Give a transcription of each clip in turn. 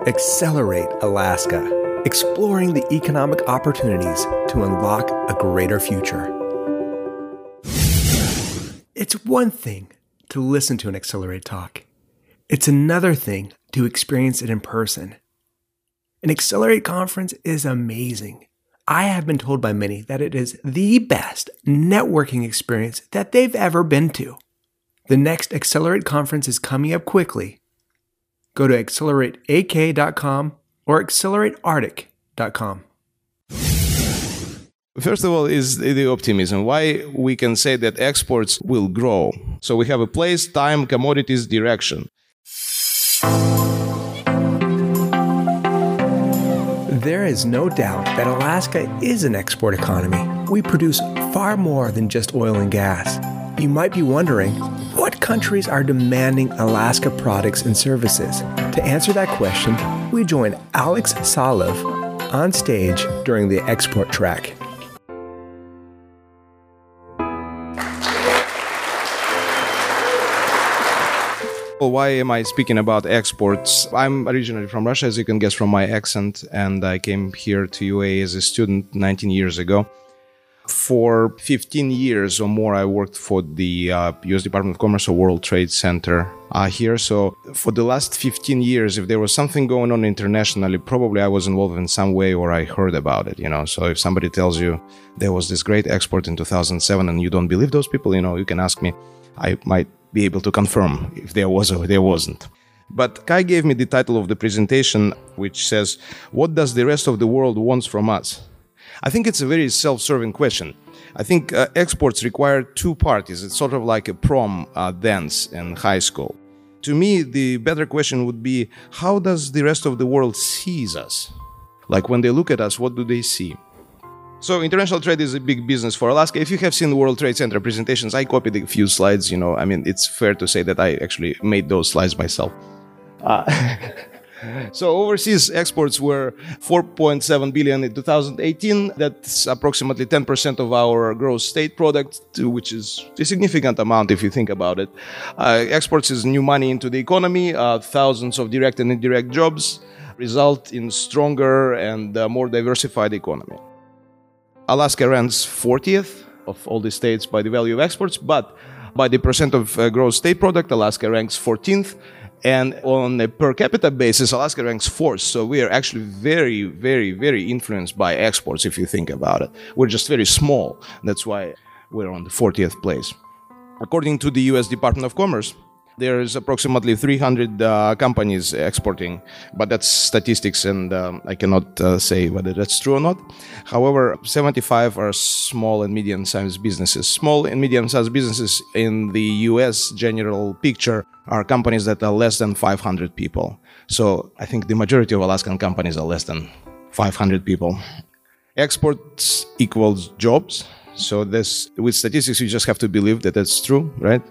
Accelerate Alaska, exploring the economic opportunities to unlock a greater future. It's one thing to listen to an Accelerate talk. It's another thing to experience it in person. An Accelerate conference is amazing. I have been told by many that it is the best networking experience that they've ever been to. The next Accelerate conference is coming up quickly. Go to accelerateak.com or acceleratearctic.com. First of all is the optimism. Why we can say that exports will grow. So we have a place, time, commodities, direction. There is no doubt that Alaska is an export economy. We produce far more than just oil and gas. You might be wondering, what countries are demanding Alaska products and services? To answer that question, we join Alex Salov on stage during the export track. Why am I speaking about exports? I'm originally from Russia, as you can guess from my accent, and I came here to UAE as a student 19 years ago. For 15 years or more, I worked for the U.S. Department of Commerce or World Trade Center here. So for the last 15 years, if there was something going on internationally, probably I was involved in some way or I heard about it, So if somebody tells you there was this great export in 2007 and you don't believe those people, you can ask me. I might be able to confirm if there was or there wasn't. But Kai gave me the title of the presentation, which says, "What does the rest of the world want from us?" I think it's a very self-serving question. I think exports require two parties. It's sort of like a prom dance in high school. To me, the better question would be, how does the rest of the world sees us? Like when they look at us, what do they see? So international trade is a big business for Alaska. If you have seen the World Trade Center presentations, I copied a few slides, it's fair to say that I actually made those slides myself. So overseas exports were 4.7 billion in 2018. That's approximately 10% of our gross state product, which is a significant amount if you think about it. Exports is new money into the economy. Thousands of direct and indirect jobs result in stronger and more diversified economy. Alaska ranks 40th of all the states by the value of exports, but by the percent of gross state product, Alaska ranks 14th. And on a per capita basis, Alaska ranks 4th. So we are actually very, very, very influenced by exports, if you think about it. We're just very small. That's why we're on the 40th place. According to the U.S. Department of Commerce, there is approximately 300 companies exporting, but that's statistics, and I cannot say whether that's true or not. However, 75 are small and medium-sized businesses. Small and medium-sized businesses in the U.S. general picture are companies that are less than 500 people. So I think the majority of Alaskan companies are less than 500 people. Exports equals jobs. So this, with statistics, you just have to believe that that's true, right?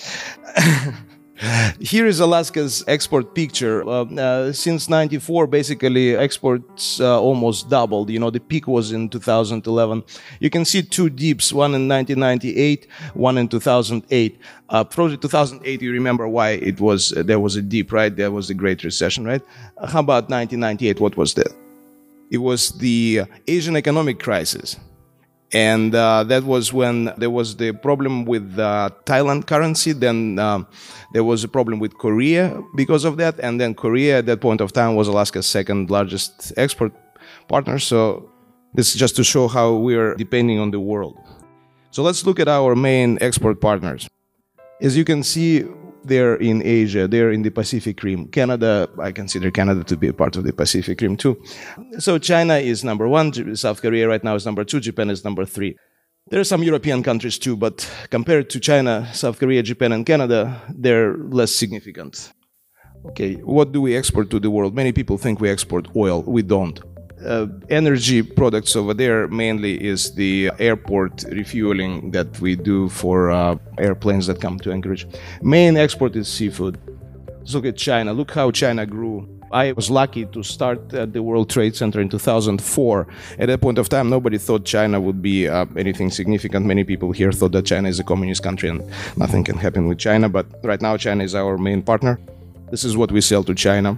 Here is Alaska's export picture. Since 94, basically, exports almost doubled. The peak was in 2011. You can see two dips, one in 1998, one in 2008. From 2008, you remember why there was a dip, right? There was the Great Recession, right? How about 1998? What was that? It was the Asian economic crisis. And that was when there was the problem with Thailand currency. Then there was a problem with Korea because of that. And then Korea at that point of time was Alaska's second largest export partner. So this is just to show how we are depending on the world. So let's look at our main export partners. As you can see, they're in Asia, they're in the Pacific Rim. Canada, I consider Canada to be a part of the Pacific Rim too. So China is number 1, South Korea right now is number 2, Japan is number 3. There are some European countries too, but compared to China, South Korea, Japan, and Canada, they're less significant. Okay, what do we export to the world? Many people think we export oil. We don't. Energy products over there mainly is the airport refueling that we do for airplanes that come to Anchorage. Main export is seafood. Let's look at China. Look how China grew. I was lucky to start at the World Trade Center in 2004. At that point of time, nobody thought China would be anything significant. Many people here thought that China is a communist country and nothing can happen with China. But right now, China is our main partner. This is what we sell to China.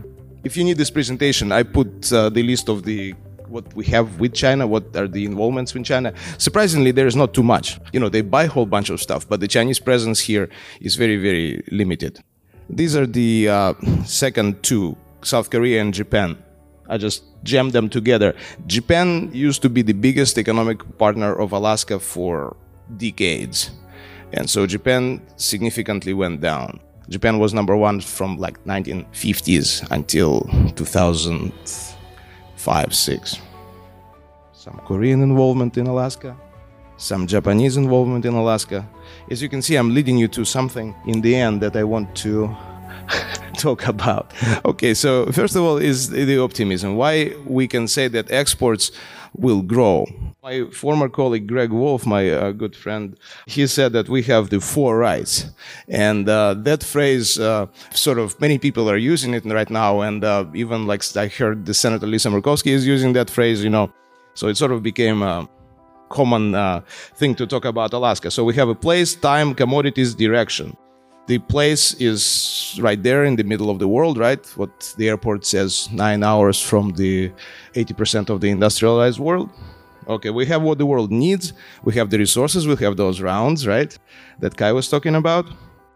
If you need this presentation, I put the list of what we have with China, what are the involvements with China. Surprisingly, there is not too much. They buy a whole bunch of stuff, but the Chinese presence here is very, very limited. These are the second two, South Korea and Japan. I just jammed them together. Japan used to be the biggest economic partner of Alaska for decades. And so Japan significantly went down. Japan was number one from 1950s until 2005-6. Some Korean involvement in Alaska, some Japanese involvement in Alaska. As you can see, I'm leading you to something in the end that I want to talk about. Okay, so first of all is the optimism. Why we can say that exports will grow. My former colleague Greg Wolf, my good friend, he said that we have the 4 rights. And that phrase, sort of many people are using it right now. And even I heard the Senator Lisa Murkowski is using that phrase, So it sort of became a common thing to talk about Alaska. So we have a place, time, commodities, direction. The place is right there in the middle of the world, right? What the airport says, 9 hours from the 80% of the industrialized world. Okay, we have what the world needs. We have the resources. We have those rounds, right? That Kai was talking about.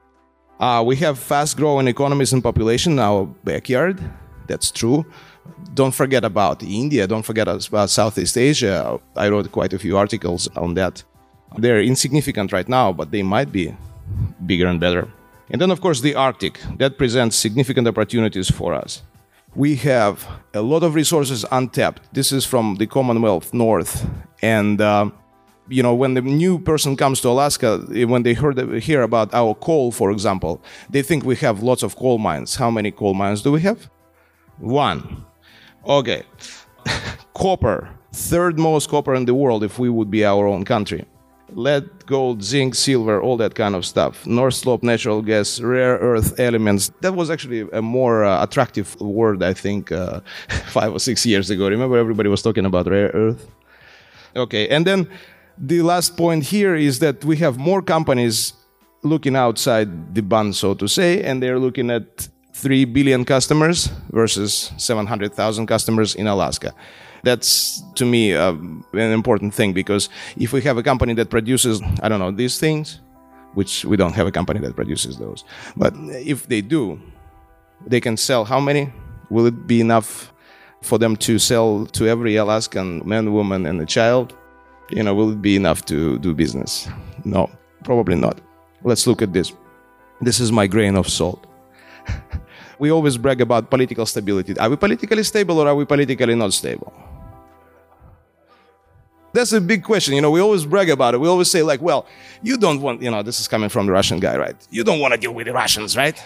We have fast-growing economies and population in our backyard. That's true. Don't forget about India. Don't forget about Southeast Asia. I wrote quite a few articles on that. They're insignificant right now, but they might be bigger and better. And then, of course, the Arctic. That presents significant opportunities for us. We have a lot of resources untapped. This is from the Commonwealth North. And, when the new person comes to Alaska, when they hear about our coal, for example, they think we have lots of coal mines. How many coal mines do we have? 1. Okay. Copper. 3rd most copper in the world if we would be our own country. Lead, gold, zinc, silver, all that kind of stuff. North Slope, natural gas, rare earth elements. That was actually a more attractive word, I think, 5 or 6 years ago. Remember everybody was talking about rare earth? Okay, and then the last point here is that we have more companies looking outside the bun, so to say, and they're looking at 3 billion customers versus 700,000 customers in Alaska. That's, to me, an important thing, because if we have a company that produces, these things, which we don't have a company that produces those, but if they do, they can sell how many? Will it be enough for them to sell to every Alaskan man, woman, and a child? Will it be enough to do business? No, probably not. Let's look at this. This is my grain of salt. We always brag about political stability. Are we politically stable or are we politically not stable? That's a big question. We always brag about it. We always say you don't want, this is coming from the Russian guy, right? You don't want to deal with the Russians, right?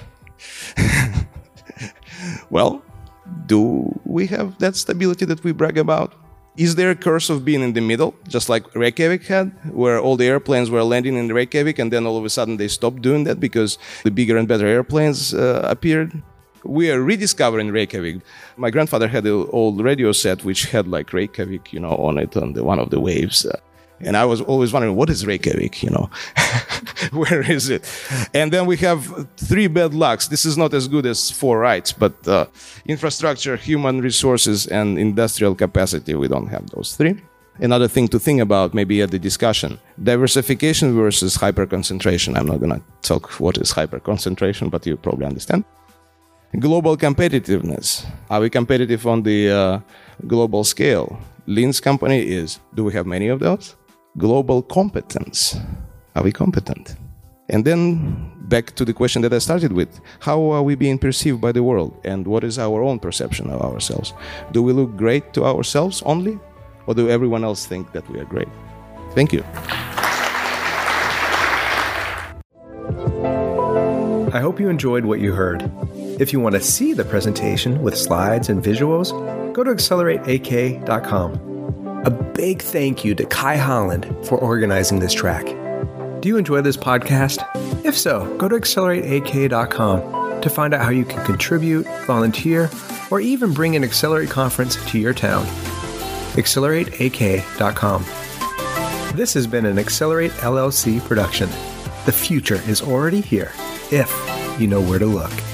Well, do we have that stability that we brag about? Is there a curse of being in the middle, just like Reykjavik had, where all the airplanes were landing in Reykjavik and then all of a sudden they stopped doing that because the bigger and better airplanes appeared? We are rediscovering Reykjavik. My grandfather had an old radio set which had Reykjavik, on it, on one of the waves. And I was always wondering, what is Reykjavik, Where is it? And then we have 3 bad lucks. This is not as good as 4 rights, but infrastructure, human resources, and industrial capacity, we don't have those 3. Another thing to think about, maybe at the discussion, diversification versus hyper-concentration. I'm not going to talk what is hyper-concentration, but you probably understand. Global competitiveness. Are we competitive on the global scale? Lynn's company is. Do we have many of those? Global competence. Are we competent? And then back to the question that I started with. How are we being perceived by the world? And what is our own perception of ourselves? Do we look great to ourselves only? Or do everyone else think that we are great? Thank you. I hope you enjoyed what you heard. If you want to see the presentation with slides and visuals, go to accelerateak.com. A big thank you to Kai Holland for organizing this track. Do you enjoy this podcast? If so, go to accelerateak.com to find out how you can contribute, volunteer, or even bring an Accelerate conference to your town. accelerateak.com. This has been an Accelerate LLC production. The future is already here, if you know where to look.